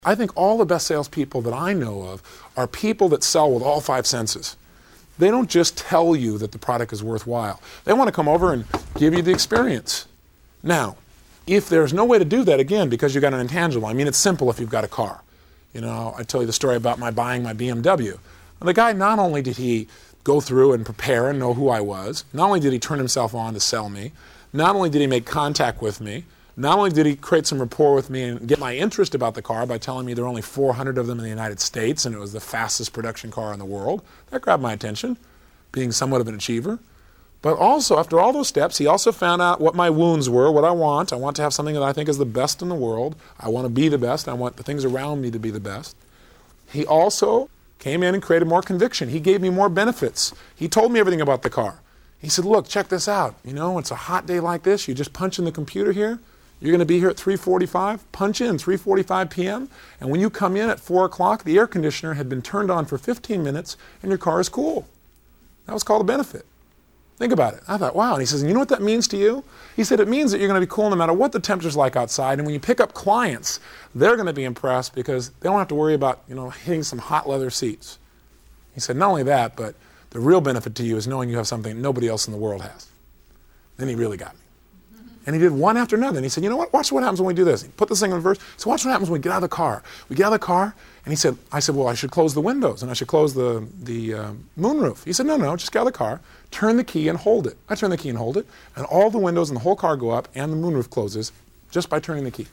I think all the best salespeople that I know of are people that sell with all five senses. They don't just tell you that the product is worthwhile. They want to come over and give you the experience. Now, if there's no way to do that, again, because you've got an intangible, I mean, it's simple if you've got a car. You know, I tell you the story about my buying my BMW. The guy, not only did he go through and prepare and know who I was, not only did he turn himself on to sell me, not only did he make contact with me, not only did he create some rapport with me and get my interest about the car by telling me there are only 400 of them in the United States and it was the fastest production car in the world. That grabbed my attention, being somewhat of an achiever. But also, after all those steps, he also found out what my wounds were, what I want. I want to have something that I think is the best in the world. I want to be the best. I want the things around me to be the best. He also came in and created more conviction. He gave me more benefits. He told me everything about the car. He said, look, check this out. You know, it's a hot day like this. You just punch in the computer here. You're going to be here at 3:45. Punch in 3:45 p.m. And when you come in at 4 o'clock, the air conditioner had been turned on for 15 minutes and your car is cool. That was called a benefit. Think about it. I thought, wow. And he says, and you know what that means to you? He said, it means that you're going to be cool no matter what the temperature's like outside. And when you pick up clients, they're going to be impressed because they don't have to worry about, you know, hitting some hot leather seats. He said, not only that, but the real benefit to you is knowing you have something nobody else in the world has. Then he really got me. And he did one after another. And he said, you know what? Watch what happens when we do this. He put this thing in reverse. So watch what happens when we get out of the car. We get out of the car, and he said, I said, well, I should close the windows, and I should close the moonroof. He said, no, just get out of the car, turn the key, and hold it. I turn the key and hold it, and all the windows in the whole car go up, and the moonroof closes just by turning the key.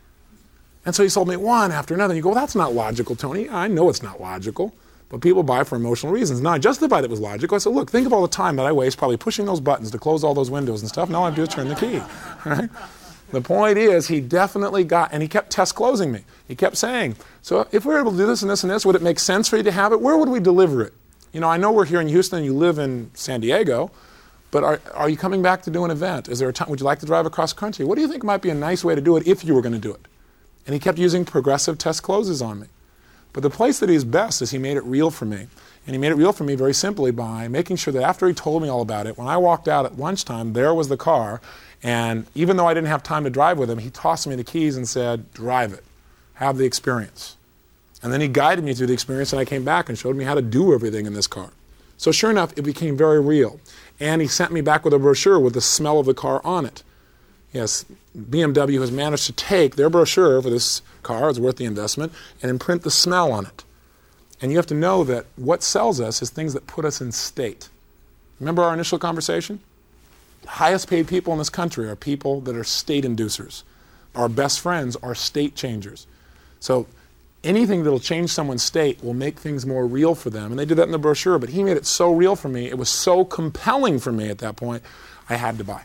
And so he told me one after another. And you go, well, that's not logical, Tony. I know it's not logical. But people buy for emotional reasons. Now, I justified it was logical. I said, look, think of all the time that I waste probably pushing those buttons to close all those windows and stuff. Now all I do is turn the key. Right? The point is, he definitely got, and he kept test closing me. He kept saying, so if we were able to do this and this and this, would it make sense for you to have it? Where would we deliver it? You know, I know we're here in Houston and you live in San Diego, but are you coming back to do an event? Is there a time, would you like to drive across country? What do you think might be a nice way to do it if you were going to do it? And he kept using progressive test closes on me. But the place that he's best is he made it real for me. And he made it real for me very simply by making sure that after he told me all about it, when I walked out at lunchtime, there was the car. And even though I didn't have time to drive with him, he tossed me the keys and said, drive it. Have the experience. And then he guided me through the experience, and I came back and showed me how to do everything in this car. So sure enough, it became very real. And he sent me back with a brochure with the smell of the car on it. Yes, BMW has managed to take their brochure for this car, it's worth the investment, and imprint the smell on it. And you have to know that what sells us is things that put us in state. Remember our initial conversation? The highest paid people in this country are people that are state inducers. Our best friends are state changers. So anything that will change someone's state will make things more real for them. And they did that in the brochure, but he made it so real for me, it was so compelling for me at that point, I had to buy.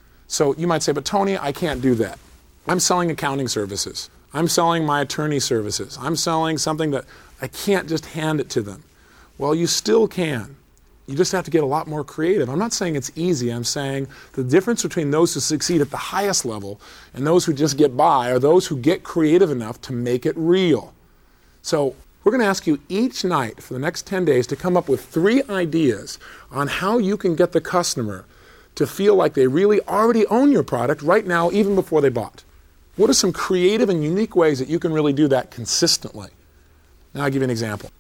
So you might say, but Tony, I can't do that. I'm selling accounting services. I'm selling my attorney services. I'm selling something that I can't just hand it to them. Well, you still can. You just have to get a lot more creative. I'm not saying it's easy. I'm saying the difference between those who succeed at the highest level and those who just get by are those who get creative enough to make it real. So we're going to ask you each night for the next 10 days to come up with 3 ideas on how you can get the customer to feel like they really already own your product right now, even before they bought. What are some creative and unique ways that you can really do that consistently? Now I'll give you an example.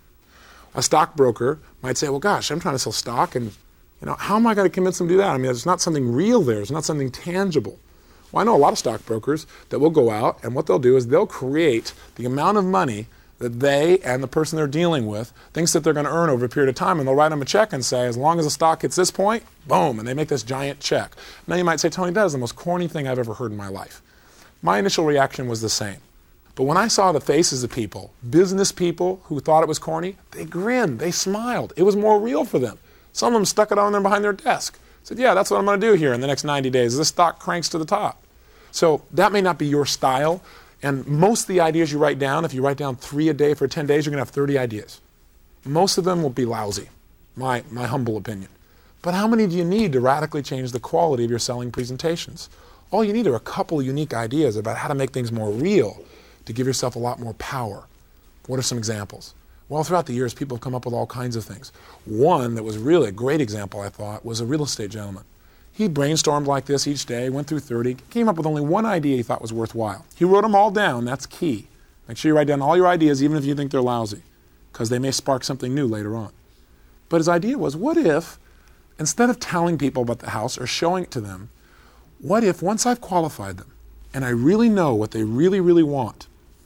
A stockbroker might say, well, gosh, I'm trying to sell stock, and how am I going to convince them to do that? I mean, there's not something real there. It's not something tangible. Well, I know a lot of stockbrokers that will go out, and what they'll do is they'll create the amount of money that they and the person they're dealing with thinks that they're going to earn over a period of time, and they'll write them a check and say, as long as the stock hits this point, boom, and they make this giant check. Now you might say, Tony, that is the most corny thing I've ever heard in my life. My initial reaction was the same. But when I saw the faces of people, business people who thought it was corny, they grinned, they smiled. It was more real for them. Some of them stuck it on there behind their desk. Said, yeah, that's what I'm going to do here in the next 90 days. This stock cranks to the top. So that may not be your style. And most of the ideas you write down, if you write down 3 a day for 10 days, you're going to have 30 ideas. Most of them will be lousy, my humble opinion. But how many do you need to radically change the quality of your selling presentations? All you need are a couple unique ideas about how to make things more real to give yourself a lot more power. What are some examples? Well, throughout the years, people have come up with all kinds of things. One that was really a great example, I thought, was a real estate gentleman. He brainstormed like this each day, went through 30, came up with only one idea he thought was worthwhile. He wrote them all down, that's key. Make sure you write down all your ideas, even if you think they're lousy, because they may spark something new later on. But his idea was, what if, instead of telling people about the house or showing it to them, what if once I've qualified them and I really know what they really, really want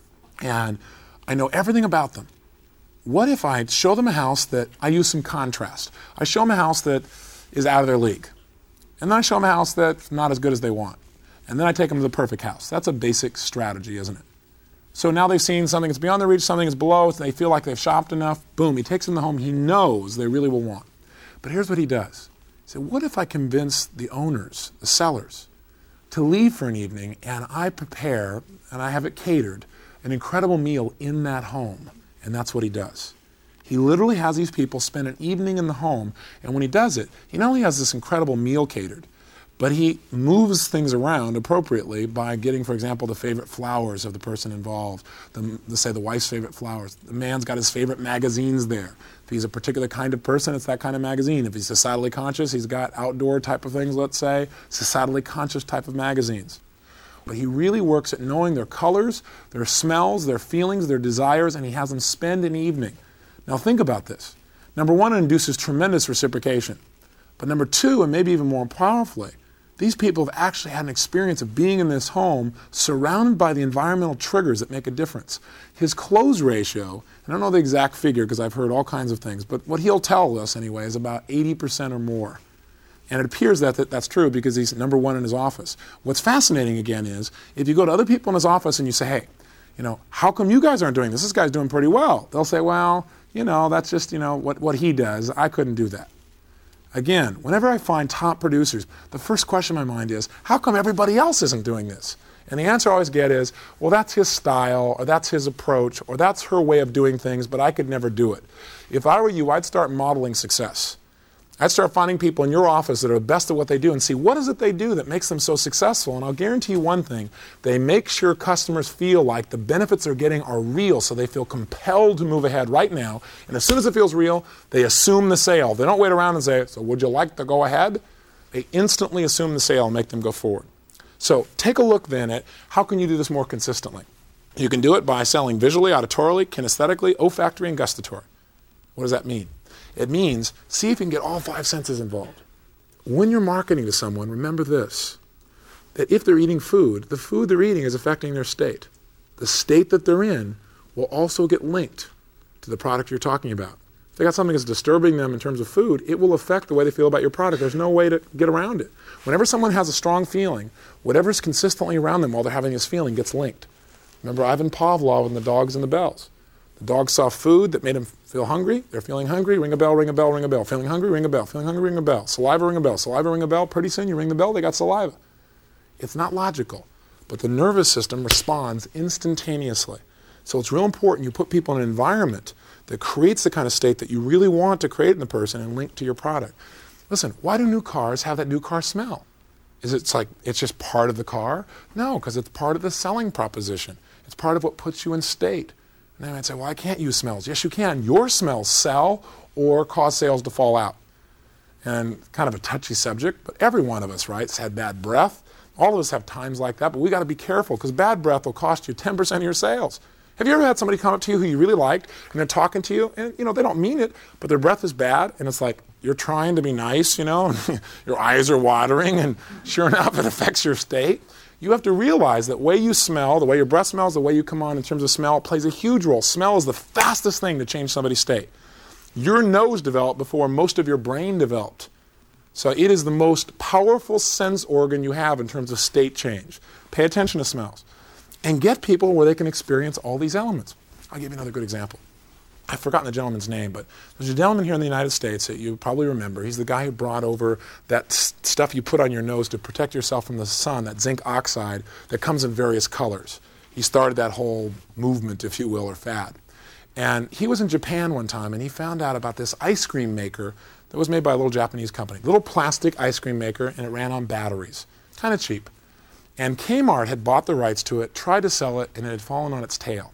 and I know everything about them, what if I show them a house that I use some contrast? I show them a house that is out of their league. And then I show them a house that's not as good as they want. And then I take them to the perfect house. That's a basic strategy, isn't it? So now they've seen something that's beyond their reach, something that's below, they feel like they've shopped enough. Boom, he takes them to the home he knows they really will want. But here's what he does. He said, what if I convince the owners, the sellers, to leave for an evening and I prepare, and I have it catered, an incredible meal in that home? And that's what he does. He literally has these people spend an evening in the home, and when he does it, he not only has this incredible meal catered, but he moves things around appropriately by getting, for example, the favorite flowers of the person involved, say the wife's favorite flowers. The man's got his favorite magazines there. If he's a particular kind of person, it's that kind of magazine. If he's societally conscious, he's got outdoor type of things, let's say, societally conscious type of magazines. But he really works at knowing their colors, their smells, their feelings, their desires, and he has them spend an evening. Now think about this. Number one, it induces tremendous reciprocation. But number two, and maybe even more powerfully, these people have actually had an experience of being in this home surrounded by the environmental triggers that make a difference. His close ratio, I don't know the exact figure because I've heard all kinds of things, but what he'll tell us anyway is about 80% or more. And it appears that that's true because he's number one in his office. What's fascinating again is if you go to other people in his office and you say, hey, how come you guys aren't doing this? This guy's doing pretty well. They'll say, well, that's just, what he does. I couldn't do that. Again, whenever I find top producers, the first question in my mind is, how come everybody else isn't doing this? And the answer I always get is, well, that's his style, or that's his approach, or that's her way of doing things, but I could never do it. If I were you, I'd start modeling success. I'd start finding people in your office that are the best at what they do and see what is it they do that makes them so successful. And I'll guarantee you one thing, they make sure customers feel like the benefits they're getting are real, so they feel compelled to move ahead right now. And as soon as it feels real, they assume the sale. They don't wait around and say, so would you like to go ahead? They instantly assume the sale and make them go forward. So take a look then at how can you do this more consistently. You can do it by selling visually, auditorily, kinesthetically, olfactory, and gustatory. What does that mean? It means, see if you can get all five senses involved. When you're marketing to someone, remember this, that if they're eating food, the food they're eating is affecting their state. The state that they're in will also get linked to the product you're talking about. If they got something that's disturbing them in terms of food, it will affect the way they feel about your product. There's no way to get around it. Whenever someone has a strong feeling, whatever's consistently around them while they're having this feeling gets linked. Remember Ivan Pavlov and the dogs and the bells. The dog saw food that made him feel hungry. They're feeling hungry. Ring a bell, ring a bell, ring a bell. Feeling hungry, ring a bell. Feeling hungry, ring a bell. Saliva, ring a bell. Saliva, ring a bell. Pretty soon you ring the bell, they got saliva. It's not logical, but the nervous system responds instantaneously. So it's real important you put people in an environment that creates the kind of state that you really want to create in the person and link to your product. Listen, why do new cars have that new car smell? Is it like it's just part of the car? No, because it's part of the selling proposition. It's part of what puts you in state. And they might say, well, I can't use smells. Yes, you can. Your smells sell or cause sales to fall out. And kind of a touchy subject, but every one of us, right, has had bad breath. All of us have times like that, but we got to be careful because bad breath will cost you 10% of your sales. Have you ever had somebody come up to you who you really liked and they're talking to you and, they don't mean it, but their breath is bad and it's like you're trying to be nice, and your eyes are watering and sure enough it affects your state. You have to realize that the way you smell, the way your breath smells, the way you come on in terms of smell plays a huge role. Smell is the fastest thing to change somebody's state. Your nose developed before most of your brain developed. So it is the most powerful sense organ you have in terms of state change. Pay attention to smells. And get people where they can experience all these elements. I'll give you another good example. I've forgotten the gentleman's name, but there's a gentleman here in the United States that you probably remember. He's the guy who brought over that stuff you put on your nose to protect yourself from the sun, that zinc oxide that comes in various colors. He started that whole movement, if you will, or fad. And he was in Japan one time, and he found out about this ice cream maker that was made by a little Japanese company. Little plastic ice cream maker, and it ran on batteries. Kind of cheap. And Kmart had bought the rights to it, tried to sell it, and it had fallen on its tail.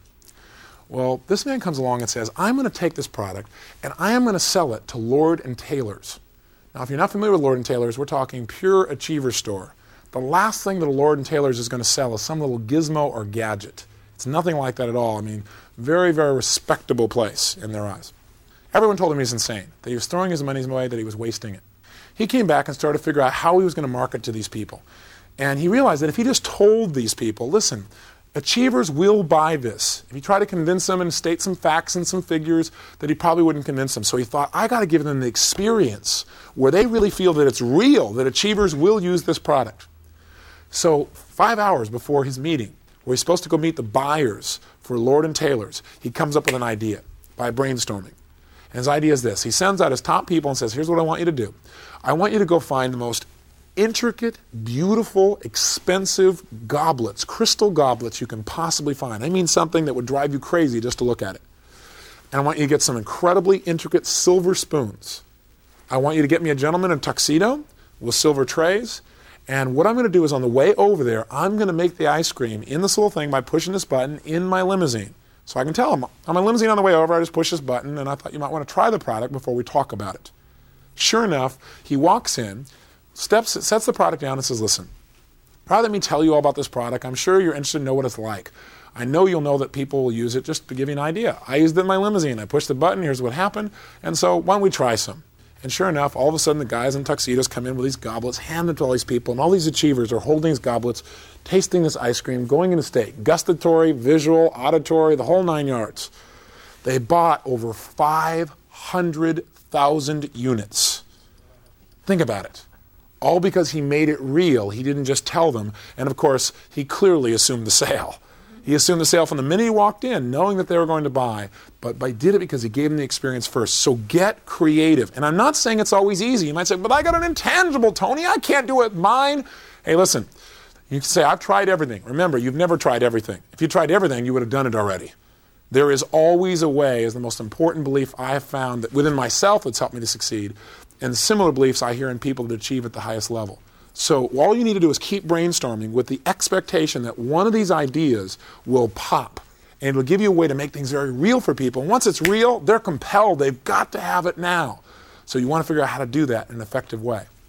Well, this man comes along and says, I'm going to take this product and I am going to sell it to Lord & Taylor's. Now, if you're not familiar with Lord & Taylor's, we're talking pure achiever store. The last thing that a Lord & Taylor's is going to sell is some little gizmo or gadget. It's nothing like that at all. I mean, very, very respectable place in their eyes. Everyone told him he was insane, that he was throwing his money away, that he was wasting it. He came back and started to figure out how he was going to market to these people. And he realized that if he just told these people, listen, achievers will buy this. If he tried to convince them and state some facts and some figures, that he probably wouldn't convince them. So he thought, I got to give them the experience where they really feel that it's real, that achievers will use this product. So 5 hours before his meeting, where he's supposed to go meet the buyers for Lord & Taylor's, he comes up with an idea by brainstorming. And his idea is this. He sends out his top people and says, here's what I want you to do. I want you to go find the most intricate, beautiful, expensive goblets, crystal goblets you can possibly find. I mean something that would drive you crazy just to look at it. And I want you to get some incredibly intricate silver spoons. I want you to get me a gentleman in a tuxedo with silver trays. And what I'm going to do is on the way over there, I'm going to make the ice cream in this little thing by pushing this button in my limousine. So I can tell him, on my limousine on the way over, I just push this button, and I thought you might want to try the product before we talk about it. Sure enough, he walks in, sets the product down and says, listen, rather than me tell you all about this product, I'm sure you're interested to know what it's like. I know you'll know that people will use it just to give you an idea. I used it in my limousine. I pushed the button. Here's what happened. And so why don't we try some? And sure enough, all of a sudden the guys in tuxedos come in with these goblets, hand them to all these people, and all these achievers are holding these goblets, tasting this ice cream, going into state, gustatory, visual, auditory, the whole 9 yards. They bought over 500,000 units. Think about it. All because he made it real. He didn't just tell them. And of course, he clearly assumed the sale. He assumed the sale from the minute he walked in, knowing that they were going to buy, but he did it because he gave them the experience first. So get creative. And I'm not saying it's always easy. You might say, but I got an intangible, Tony. I can't do it mine. Hey, listen, you can say, I've tried everything. Remember, you've never tried everything. If you tried everything, you would have done it already. There is always a way, is the most important belief I have found that within myself that's helped me to succeed, and similar beliefs I hear in people that achieve at the highest level. So all you need to do is keep brainstorming with the expectation that one of these ideas will pop. And it'll give you a way to make things very real for people. And once it's real, they're compelled. They've got to have it now. So you want to figure out how to do that in an effective way.